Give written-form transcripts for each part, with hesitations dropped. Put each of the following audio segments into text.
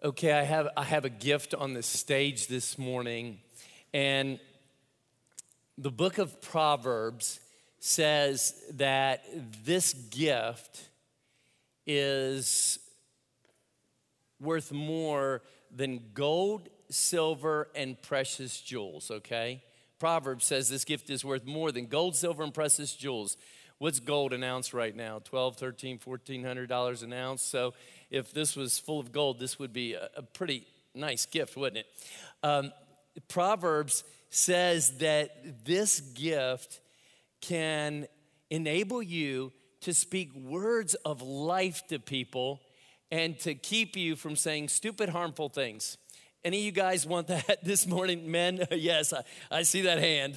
Okay, I have a gift on the stage this morning, and the book of Proverbs says that this gift is worth more than gold, silver, and precious jewels, okay? Proverbs says this gift is worth more than gold, silver, and precious jewels. What's gold an ounce right now? $1,200, $1,300, $1,400 an ounce. So if this was full of gold, this would be a pretty nice gift, wouldn't it? Proverbs says that this gift can enable you to speak words of life to people and to keep you from saying stupid, harmful things. Any of you guys want that this morning, men? Yes, I see that hand.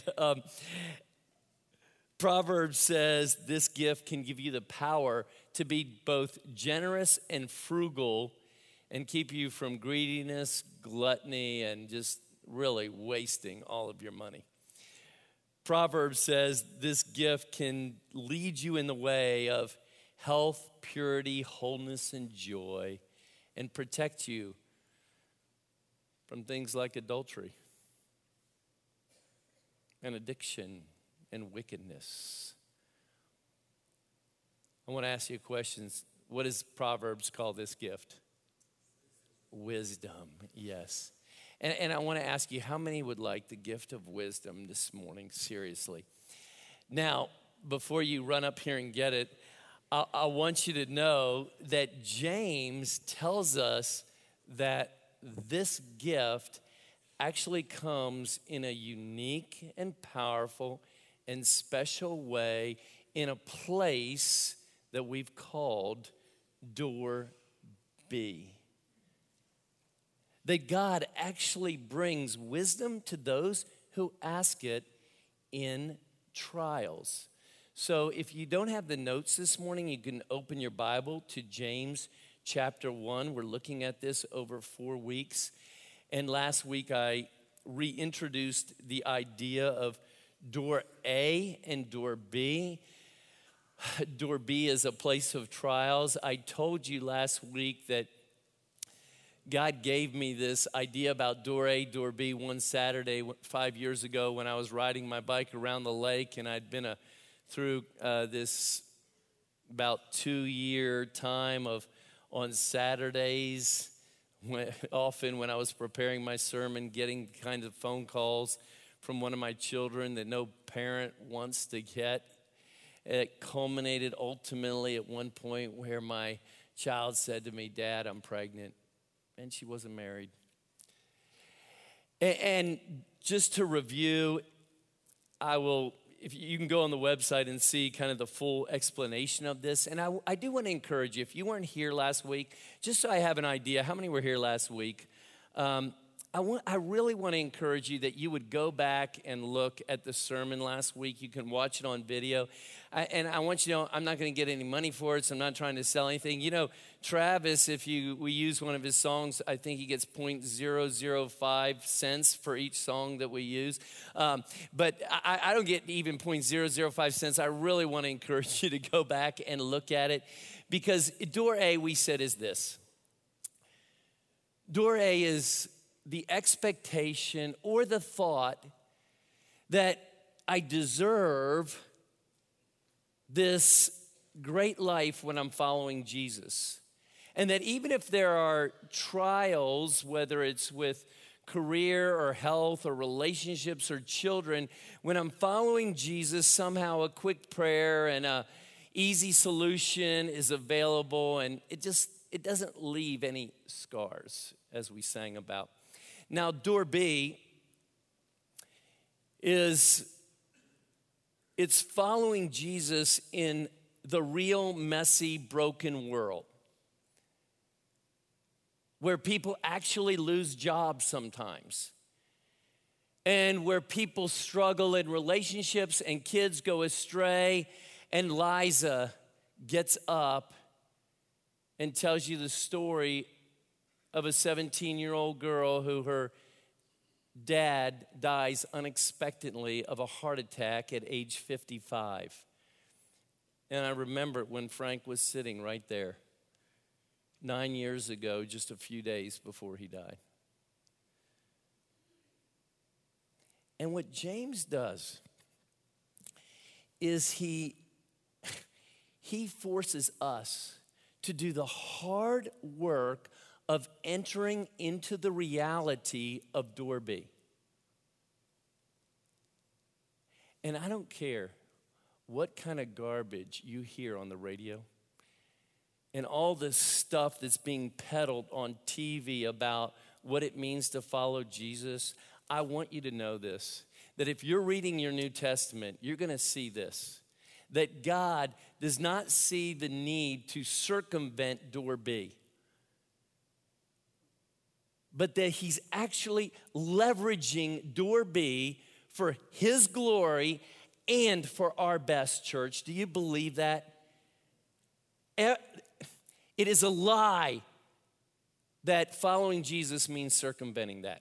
Proverbs says this gift can give you the power to be both generous and frugal and keep you from greediness, gluttony, and just really wasting all of your money. Proverbs says this gift can lead you in the way of health, purity, wholeness, and joy, and protect you from things like adultery and addiction and wickedness. I want to ask you questions. What does Proverbs call this gift? Wisdom, yes. And I want to ask you, how many would like the gift of wisdom this morning? Seriously. Now, before you run up here and get it, I want you to know that James tells us that this gift actually comes in a unique and powerful and special way in a place that we've called Door B. That God actually brings wisdom to those who ask it in trials. So if you don't have the notes this morning, you can open your Bible to James chapter 1. We're looking at this over 4 weeks. And last week I reintroduced the idea of Door A and Door B. Door B is a place of trials. I told you last week that God gave me this idea about Door A, Door B one Saturday 5 years ago when I was riding my bike around the lake, and I'd been through this about 2-year time of on Saturdays, often when I was preparing my sermon, getting kinds of phone calls from one of my children that no parent wants to get. It culminated ultimately at one point where my child said to me, "Dad, I'm pregnant." And she wasn't married. And just to review, if you can go on the website and see kind of the full explanation of this. And I do want to encourage you, if you weren't here last week, just so I have an idea, how many were here last week? I really want to encourage you that you would go back and look at the sermon last week. You can watch it on video. And I want you to know, I'm not going to get any money for it, so I'm not trying to sell anything. You know, Travis, we use one of his songs, I think he gets 0.005 cents for each song that we use. But I don't get even 0.005 cents. I really want to encourage you to go back and look at it. Because Door A, we said, is this. Door A is the expectation or the thought that I deserve this great life when I'm following Jesus. And that even if there are trials, whether it's with career or health or relationships or children, when I'm following Jesus, somehow a quick prayer and a easy solution is available, and it doesn't leave any scars, as we sang about. Now, Door B it's following Jesus in the real, messy, broken world where people actually lose jobs sometimes, and where people struggle in relationships and kids go astray, and Liza gets up and tells you the story of a 17-year-old girl who her dad dies unexpectedly of a heart attack at age 55. And I remember when Frank was sitting right there, 9 years ago, just a few days before he died. And what James does is he forces us to do the hard work of entering into the reality of door B. And I don't care what kind of garbage you hear on the radio and all this stuff that's being peddled on TV about what it means to follow Jesus. I want you to know this, that if you're reading your New Testament, you're going to see this, that God does not see the need to circumvent door B, but that he's actually leveraging door B for his glory and for our best, church. Do you believe that? It is a lie that following Jesus means circumventing that.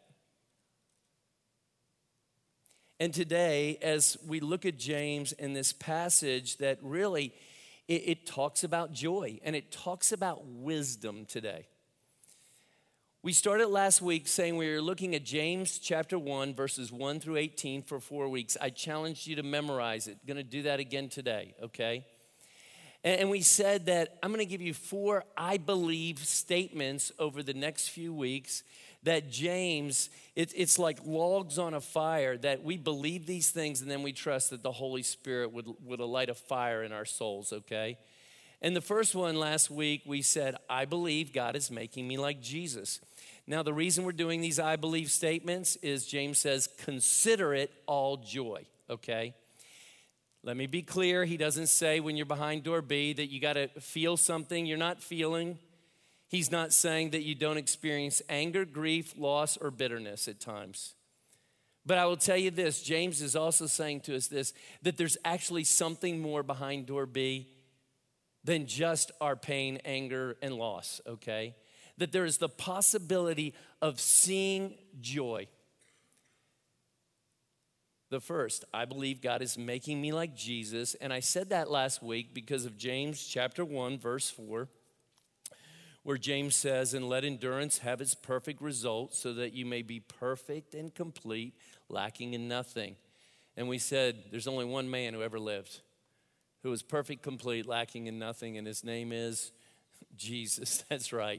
And today, as we look at James in this passage that really, it talks about joy and it talks about wisdom today. We started last week saying we were looking at James chapter 1, verses 1 through 18 for 4 weeks. I challenged you to memorize it. Going to do that again today, okay? And we said that I'm going to give you 4 I believe statements over the next few weeks that James, it's like logs on a fire, that we believe these things and then we trust that the Holy Spirit would light a fire in our souls, okay? And the first one last week, we said, I believe God is making me like Jesus. Now, the reason we're doing these I believe statements is James says, consider it all joy, okay? Let me be clear. He doesn't say when you're behind door B that you got to feel something you're not feeling. He's not saying that you don't experience anger, grief, loss, or bitterness at times. But I will tell you this, James is also saying to us this, that there's actually something more behind door B than just our pain, anger, and loss, okay? That there is the possibility of seeing joy. The first, I believe God is making me like Jesus, and I said that last week because of James chapter 1, verse 4, where James says, and let endurance have its perfect result so that you may be perfect and complete, lacking in nothing. And we said there's only one man who ever lived who was perfect, complete, lacking in nothing, and his name is Jesus. That's right.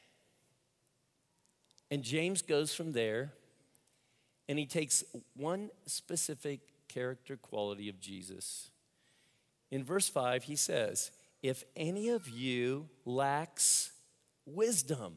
And James goes from there, and he takes one specific character quality of Jesus. In verse 5, he says, if any of you lacks wisdom,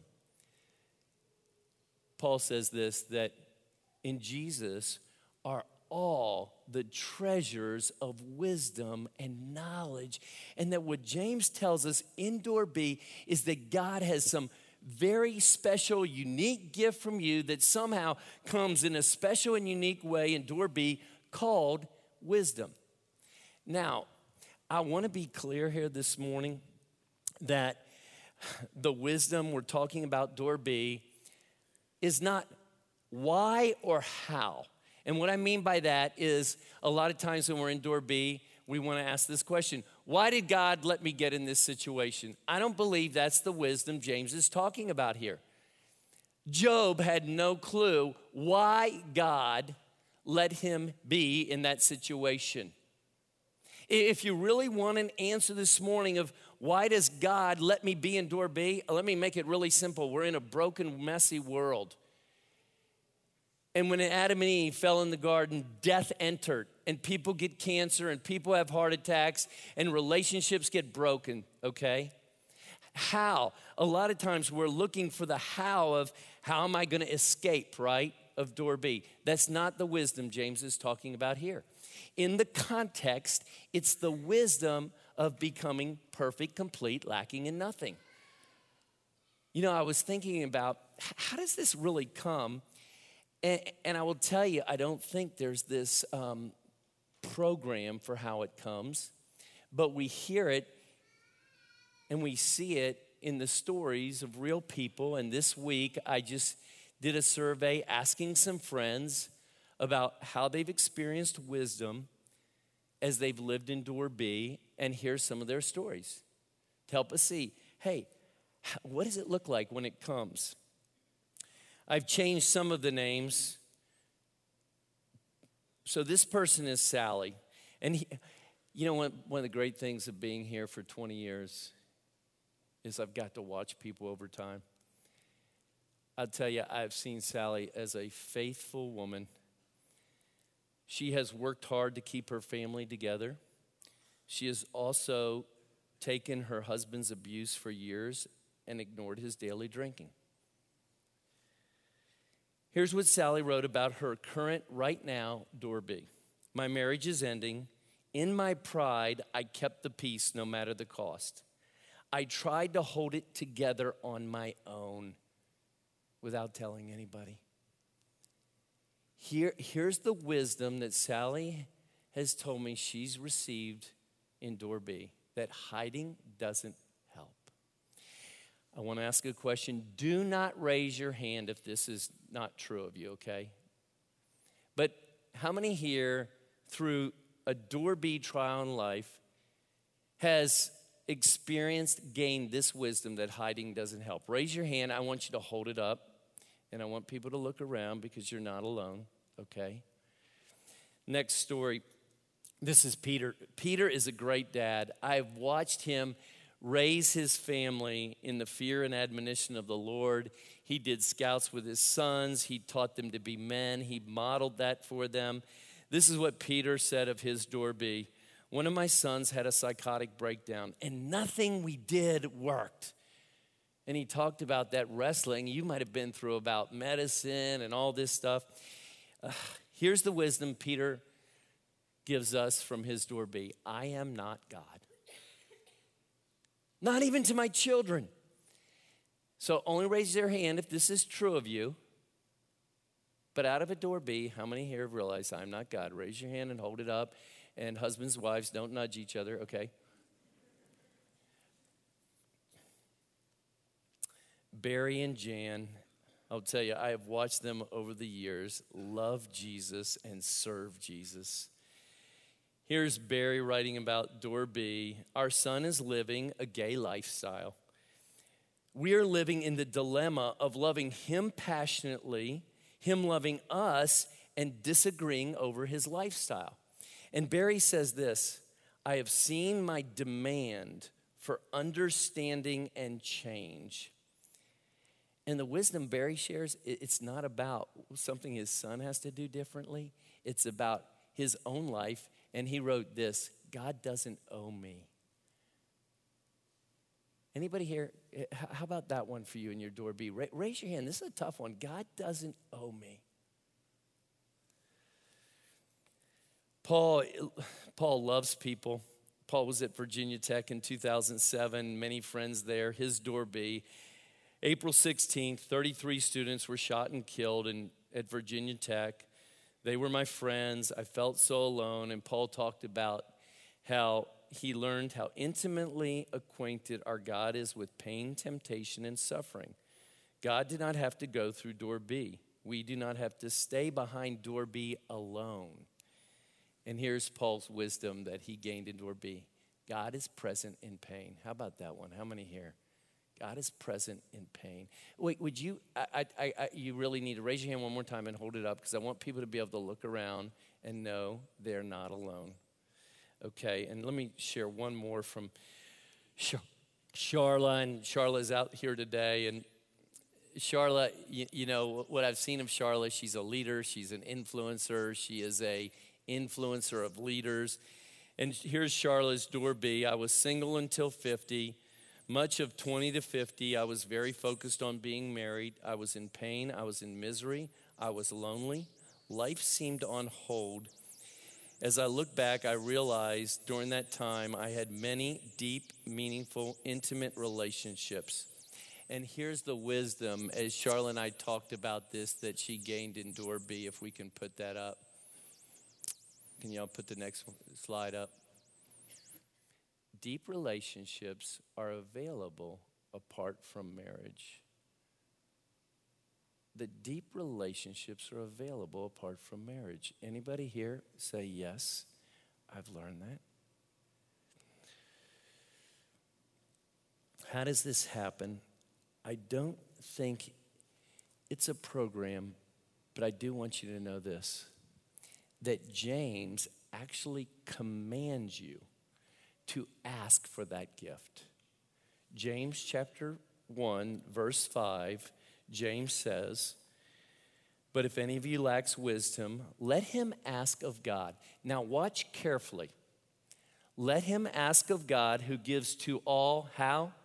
Paul says this, that in Jesus are all the treasures of wisdom and knowledge. And that what James tells us in door B is that God has some very special, unique gift from you that somehow comes in a special and unique way in door B called wisdom. Now, I want to be clear here this morning that the wisdom we're talking about door B is not why or how. And what I mean by that is a lot of times when we're in door B, we want to ask this question, why did God let me get in this situation? I don't believe that's the wisdom James is talking about here. Job had no clue why God let him be in that situation. If you really want an answer this morning of why does God let me be in door B, let me make it really simple. We're in a broken, messy world. And when Adam and Eve fell in the garden, death entered, and people get cancer, and people have heart attacks, and relationships get broken, okay? How? A lot of times we're looking for the how of how am I going to escape, right, of door B. That's not the wisdom James is talking about here. In the context, it's the wisdom of becoming perfect, complete, lacking in nothing. You know, I was thinking about how does this really come? And I will tell you, I don't think there's this program for how it comes, but we hear it and we see it in the stories of real people. And this week, I just did a survey asking some friends about how they've experienced wisdom as they've lived in door B, and here's some of their stories to help us see, hey, What does it look like when it comes? I've changed some of the names. So this person is Sally. And one of the great things of being here for 20 years is I've got to watch people over time. I'll tell you, I've seen Sally as a faithful woman. She has worked hard to keep her family together. She has also taken her husband's abuse for years and ignored his daily drinking. Here's what Sally wrote about her current, right now, Dorby. My marriage is ending. In my pride, I kept the peace no matter the cost. I tried to hold it together on my own without telling anybody. Here's the wisdom that Sally has told me she's received in Dorby, that hiding doesn't help. I want to ask a question. Do not raise your hand if this is not true of you, okay? But how many here through a Dorby trial in life has gained this wisdom that hiding doesn't help? Raise your hand. I want you to hold it up. And I want people to look around because you're not alone, okay? Next story. This is Peter. Peter is a great dad. I've watched him raise his family in the fear and admonition of the Lord. He did scouts with his sons. He taught them to be men. He modeled that for them. This is what Peter said of his Dorby. One of my sons had a psychotic breakdown, and nothing we did worked. And he talked about that wrestling you might have been through about medicine and all this stuff. Here's the wisdom Peter gives us from his Dorby. I am not God. Not even to my children. So only raise your hand if this is true of you. But out of a Dorby, how many here have realized I'm not God? Raise your hand and hold it up. And husbands, wives, don't nudge each other, okay? Barry and Jan, I'll tell you, I have watched them over the years love Jesus and serve Jesus. Here's Barry writing about Dorby. Our son is living a gay lifestyle. We are living in the dilemma of loving him passionately, him loving us, and disagreeing over his lifestyle. And Barry says this, I have seen my demand for understanding and change. And the wisdom Barry shares, it's not about something his son has to do differently. It's about his own life. And he wrote this, God doesn't owe me. Anybody here, how about that one for you in your Dorby? Raise your hand. This is a tough one. God doesn't owe me. Paul loves people. Paul was at Virginia Tech in 2007. Many friends there. His Dorby. April 16th, 33 students were shot and killed at Virginia Tech. They were my friends. I felt so alone. And Paul talked about how he learned how intimately acquainted our God is with pain, temptation, and suffering. God did not have to go through Dorby. We do not have to stay behind Dorby alone. And here's Paul's wisdom that he gained in Dorby. God is present in pain. How about that one? How many here? God is present in pain. Wait, would you, you really need to raise your hand one more time and hold it up because I want people to be able to look around and know they're not alone. Okay, and let me share one more from Charla. And Charla's out here today. And Charla, you know, what I've seen of Charla, she's a leader. She's an influencer. She is a influencer of leaders. And here's Charla's Dorby. I was single until 50. Much of 20 to 50, I was very focused on being married. I was in pain. I was in misery. I was lonely. Life seemed on hold. As I look back, I realized during that time I had many deep, meaningful, intimate relationships. And here's the wisdom, as Charla and I talked about this, that she gained in Dorby, if we can put that up. Can y'all put the next slide up? Deep relationships are available apart from marriage. The deep relationships are available apart from marriage. Anybody here say, yes, I've learned that? How does this happen? I don't think it's a program, but I do want you to know this, that James actually commands you to ask for that gift. James chapter 1, verse 5, James says, "But if any of you lacks wisdom, let him ask of God." Now watch carefully. Let him ask of God who gives to all, how?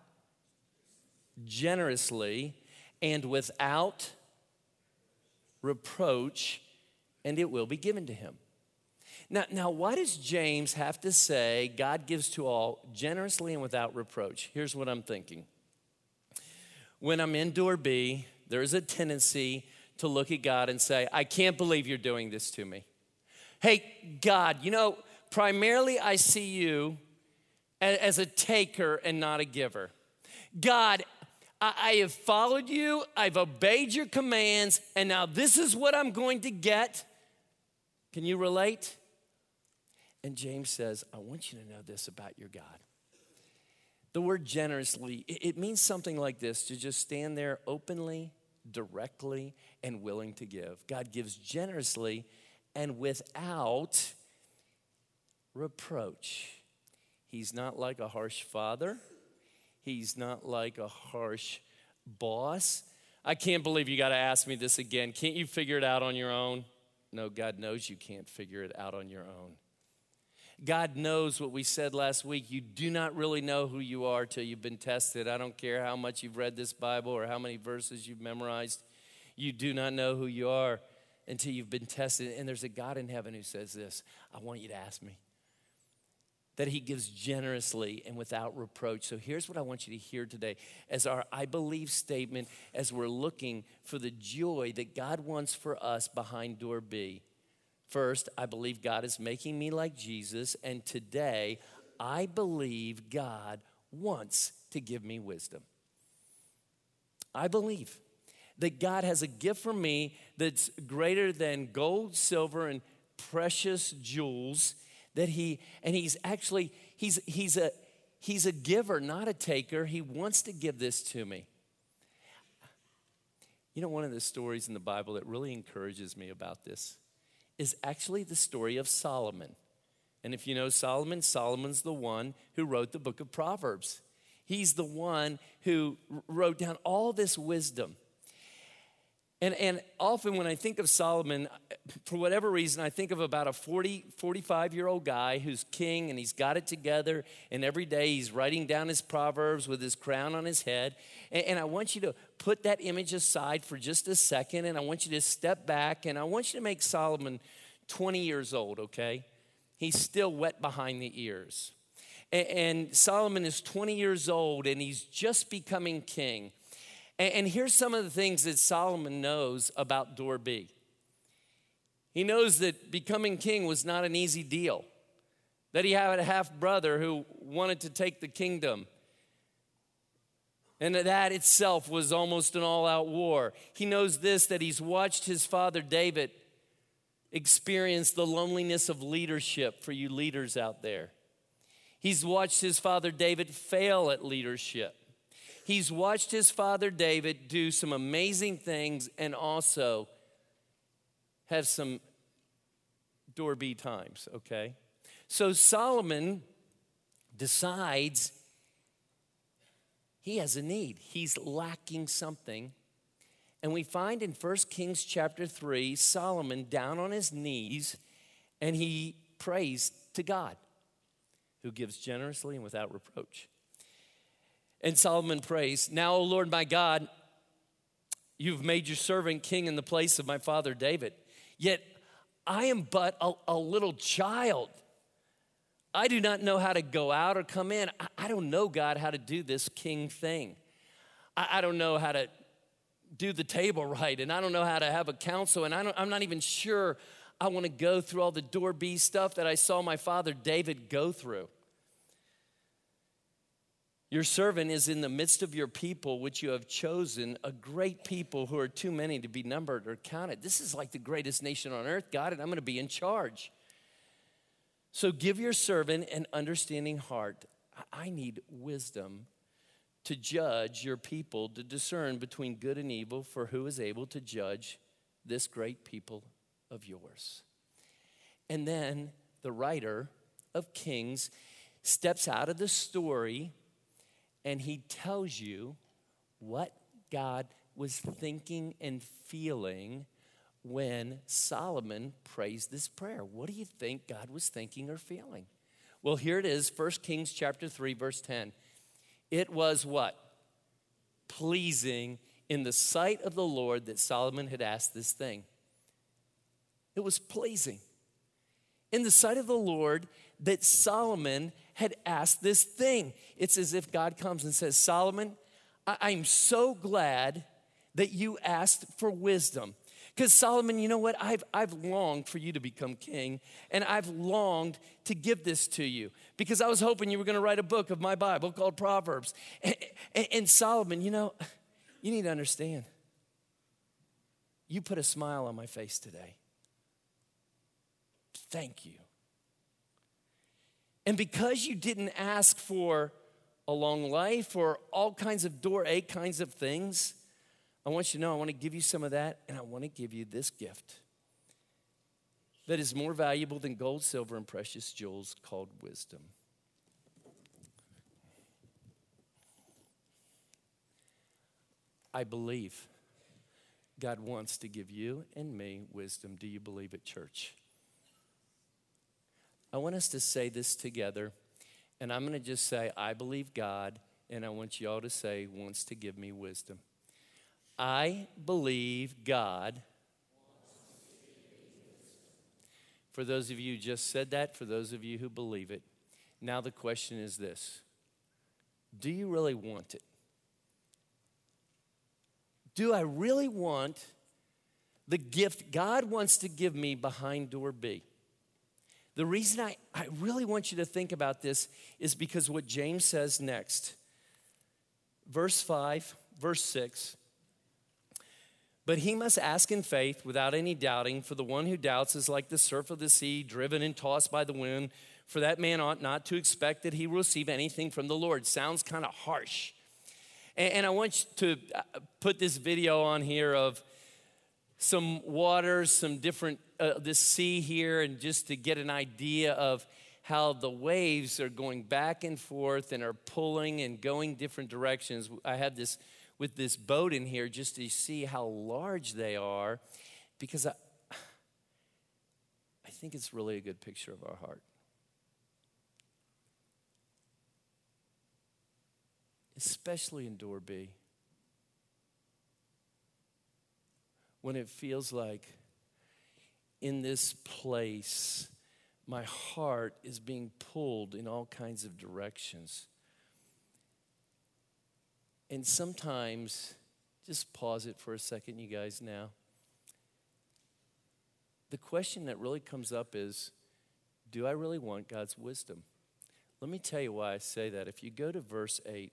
Generously and without reproach, and it will be given to him. Now, why does James have to say God gives to all generously and without reproach? Here's what I'm thinking. When I'm in door B, there's a tendency to look at God and say, I can't believe you're doing this to me. Hey, God, primarily I see you as a taker and not a giver. God, I have followed you, I've obeyed your commands, and now this is what I'm going to get. Can you relate? And James says, I want you to know this about your God. The word generously, it means something like this, to just stand there openly, directly, and willing to give. God gives generously and without reproach. He's not like a harsh father. He's not like a harsh boss. I can't believe you got to ask me this again. Can't you figure it out on your own? No, God knows you can't figure it out on your own. God knows what we said last week. You do not really know who you are till you've been tested. I don't care how much you've read this Bible or how many verses you've memorized. You do not know who you are until you've been tested. And there's a God in heaven who says this, I want you to ask me. That he gives generously and without reproach. So here's what I want you to hear today as our I believe statement as we're looking for the joy that God wants for us behind door B. First, I believe God is making me like Jesus, and today I believe God wants to give me wisdom. I believe that God has a gift for me that's greater than gold, silver, and precious jewels. That he's a giver, not a taker. He wants to give this to me. One of the stories in the Bible that really encourages me about this is actually the story of Solomon. And if you know Solomon, Solomon's the one who wrote the book of Proverbs. He's the one who wrote down all this wisdom. And often when I think of Solomon, for whatever reason, I think of about a 45-year-old guy who's king and he's got it together, and every day he's writing down his Proverbs with his crown on his head. And I want you to put that image aside for just a second, and I want you to step back, and I want you to make Solomon 20 years old, okay? He's still wet behind the ears. And Solomon is 20 years old, and he's just becoming king. And here's some of the things that Solomon knows about door B. He knows that becoming king was not an easy deal, that he had a half-brother who wanted to take the kingdom, and that itself was almost an all-out war. He knows this, that he's watched his father David experience the loneliness of leadership for you leaders out there. He's watched his father David fail at leadership. He's watched his father David do some amazing things and also have some door B times, okay? So Solomon decides he has a need. He's lacking something. And we find in 1 Kings chapter 3, Solomon down on his knees, and he prays to God, who gives generously and without reproach. And Solomon prays, "Now, O Lord my God, you've made your servant king in the place of my father David. Yet I am but a little child. I do not know how to go out or come in. I don't know, God, how to do this king thing. I don't know how to do the table right, and I don't know how to have a council, and I'm not even sure I want to go through all the door B stuff that I saw my father David go through. Your servant is in the midst of your people, which you have chosen, a great people who are too many to be numbered or counted." This is like the greatest nation on earth, God, and I'm going to be in charge. "So give your servant an understanding heart." I need wisdom to judge your people, to discern between good and evil, for who is able to judge this great people of yours? And then the writer of Kings steps out of the story and he tells you what God was thinking and feeling when Solomon prays this prayer. What do you think God was thinking or feeling? Well, here it is, 1 Kings chapter 3, verse 10. It was what? Pleasing in the sight of the Lord that Solomon had asked this thing. It was pleasing in the sight of the Lord that Solomon had asked this thing. It's as if God comes and says, Solomon, I'm so glad that you asked for wisdom. Because Solomon, you know what? I've longed for you to become king, and I've longed to give this to you because I was hoping you were going to write a book of my Bible called Proverbs. And Solomon, you know, you need to understand. You put a smile on my face today. Thank you. And because you didn't ask for a long life or all kinds of door eight kinds of things, I want you to know I want to give you some of that, and I want to give you this gift that is more valuable than gold, silver, and precious jewels called wisdom. I believe God wants to give you and me wisdom. Do you believe it, church? I want us to say this together, and I'm going to just say, I believe God, and I want you all to say, wants to give me wisdom. I believe God. For those of you who just said that, for those of you who believe it, now the question is this. Do you really want it? Do I really want the gift God wants to give me behind door B? The reason I really want you to think about this is because what James says next. Verse 5, verse 6. But he must ask in faith without any doubting, for the one who doubts is like the surf of the sea, driven and tossed by the wind. For that man ought not to expect that he will receive anything from the Lord. Sounds kind of harsh. And I want you to put this video on here of some waters, some different, this sea here, and just to get an idea of how the waves are going back and forth and are pulling and going different directions. I have this with this boat in here just to see how large they are, because I think it's really a good picture of our heart. Especially in door B. When it feels like in this place, my heart is being pulled in all kinds of directions. And sometimes, just pause it for a second, you guys, now. The question that really comes up is, do I really want God's wisdom? Let me tell you why I say that. If you go to verse 8,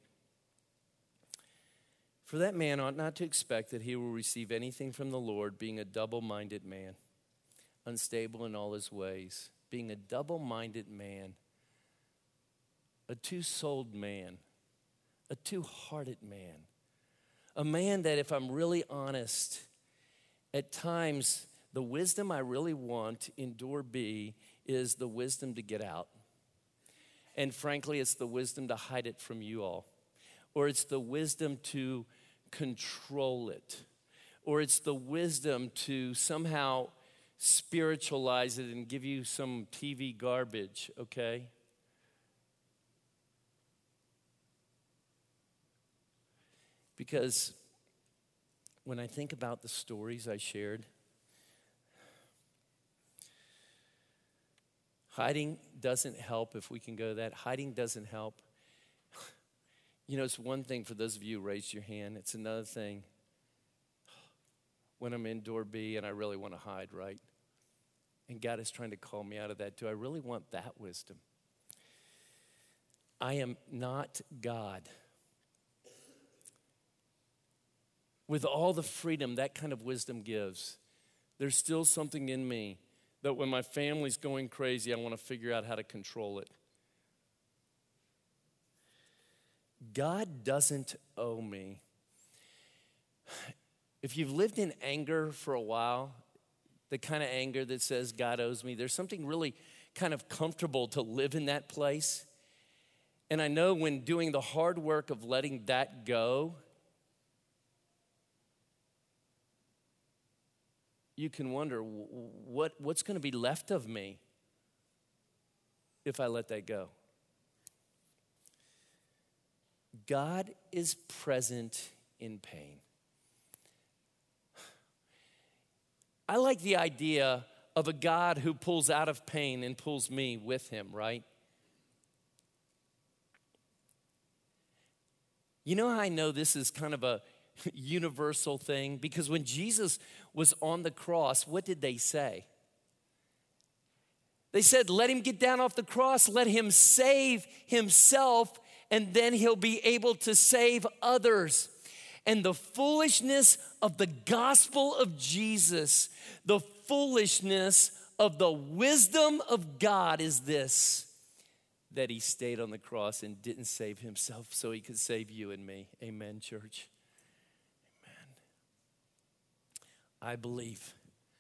for that man ought not to expect that he will receive anything from the Lord, being a double-minded man, unstable in all his ways, being a double-minded man, a two-souled man, a two-hearted man, a man that, if I'm really honest, at times the wisdom I really want in door B is the wisdom to get out. And frankly, it's the wisdom to hide it from you all. Or it's the wisdom to control it. Or it's the wisdom to somehow spiritualize it and give you some TV garbage, okay? Because when I think about the stories I shared, hiding doesn't help, if we can go to that. Hiding doesn't help. You know, it's one thing for those of you who raised your hand. It's another thing when I'm in door B and I really want to hide, right? And God is trying to call me out of that. Do I really want that wisdom? I am not God. With all the freedom that kind of wisdom gives, there's still something in me that when my family's going crazy, I want to figure out how to control it. God doesn't owe me. If you've lived in anger for a while, the kind of anger that says God owes me, there's something really kind of comfortable to live in that place. And I know when doing the hard work of letting that go, you can wonder, what's going to be left of me if I let that go? God is present in pain. I like the idea of a God who pulls out of pain and pulls me with him, right? You know how I know this is kind of a universal thing? Because when Jesus was on the cross, what did they say? They said, let him get down off the cross, let him save himself, and then he'll be able to save others. And the foolishness of the gospel of Jesus, the foolishness of the wisdom of God is this, that he stayed on the cross and didn't save himself so he could save you and me. Amen, church. Amen. I believe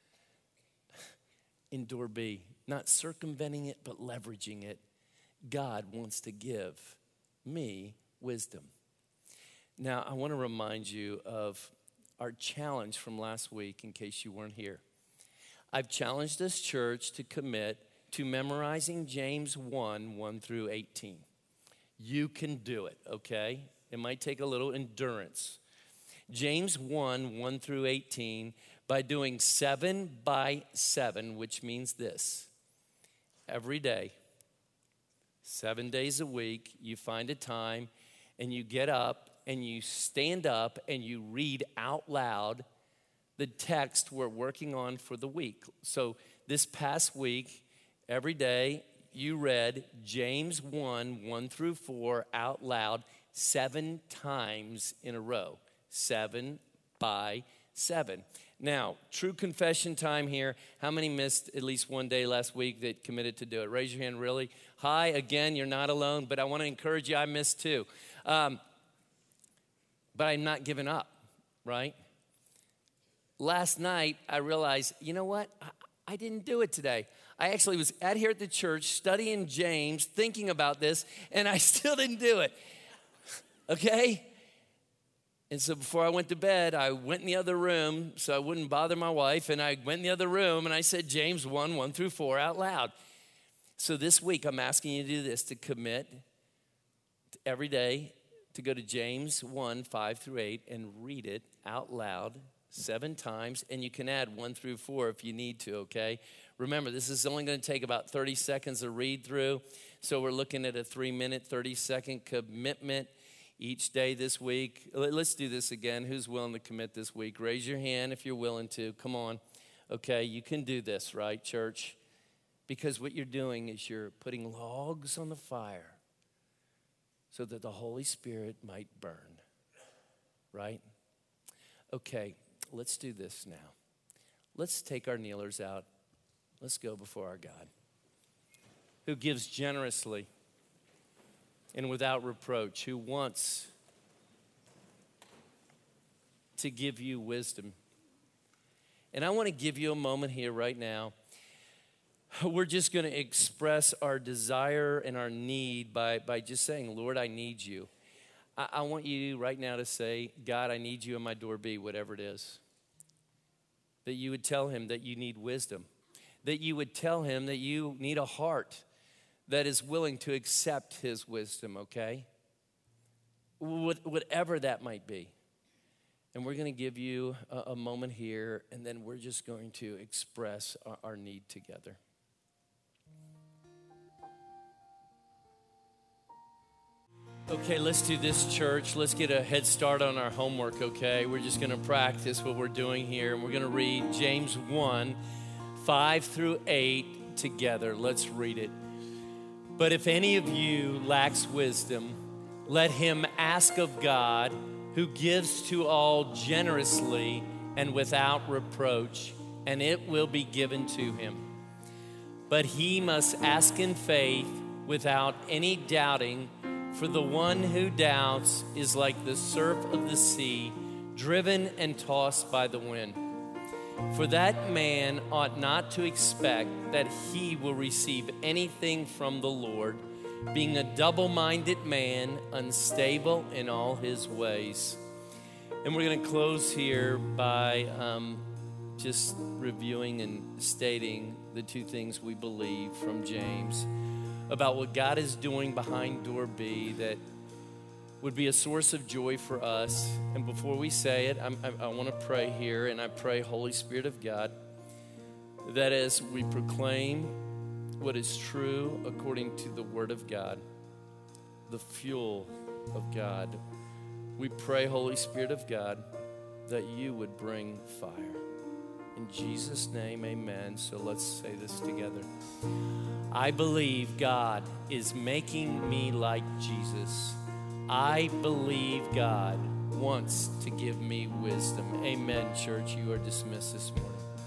in door B, not circumventing it, but leveraging it. God wants to give me wisdom. Now, I want to remind you of our challenge from last week in case you weren't here. I've challenged this church to commit to memorizing James 1 through 18. You can do it, okay? It might take a little endurance. James 1 through 18, by doing 7 by 7, which means this. Every day, 7 days a week, you find a time and you get up and you stand up and you read out loud the text we're working on for the week. So this past week, every day you read James 1 through 4 out loud 7 times in a row. 7 by 7. Now, true confession time here. How many missed at least one day last week that committed to do it? Raise your hand, really. Hi, again, you're not alone, but I want to encourage you, I missed too. But I'm not giving up, right? Last night, I realized, you know what? I didn't do it today. I actually was out here at the church studying James, thinking about this, and I still didn't do it, okay? And so before I went to bed, I went in the other room so I wouldn't bother my wife, and I went in the other room, and I said James 1 through 4 out loud. So this week, I'm asking you to do this, to commit every day to go to James 5 through 8 and read it out loud 7 times, and you can add 1 through 4 if you need to, okay? Remember, this is only going to take about 30 seconds to read through, so we're looking at a 3-minute, 30-second commitment each day this week. Let's do this again. Who's willing to commit this week? Raise your hand if you're willing to. Come on. Okay, you can do this, right, church? Because what you're doing is you're putting logs on the fire so that the Holy Spirit might burn, right? Okay, let's do this now. Let's take our kneelers out. Let's go before our God, who gives generously and without reproach, who wants to give you wisdom. And I want to give you a moment here right now. We're just going to express our desire and our need by just saying, Lord, I need you. I want you right now to say, God, I need you in my door B, whatever it is. That you would tell him that you need wisdom. That you would tell him that you need a heart that is willing to accept his wisdom, okay? Whatever that might be. And we're going to give you a moment here, and then we're just going to express our need together. Okay, let's do this, church. Let's get a head start on our homework, okay? We're just going to practice what we're doing here, and we're going to read James 5 through 8 together. Let's read it. But if any of you lacks wisdom, let him ask of God, who gives to all generously and without reproach, and it will be given to him. But he must ask in faith without any doubting, For the one who doubts is like the surf of the sea, driven and tossed by the wind. For that man ought not to expect that he will receive anything from the Lord, being a double-minded man, unstable in all his ways. And we're going to close here by just reviewing and stating the two things we believe from James about what God is doing behind door B that would be a source of joy for us. And before we say it, I want to pray here, and I pray, Holy Spirit of God, that as we proclaim what is true according to the Word of God, the fuel of God, we pray, Holy Spirit of God, that you would bring fire. In Jesus' name, amen. So let's say this together. I believe God is making me like Jesus. I believe God wants to give me wisdom. Amen, church. You are dismissed this morning.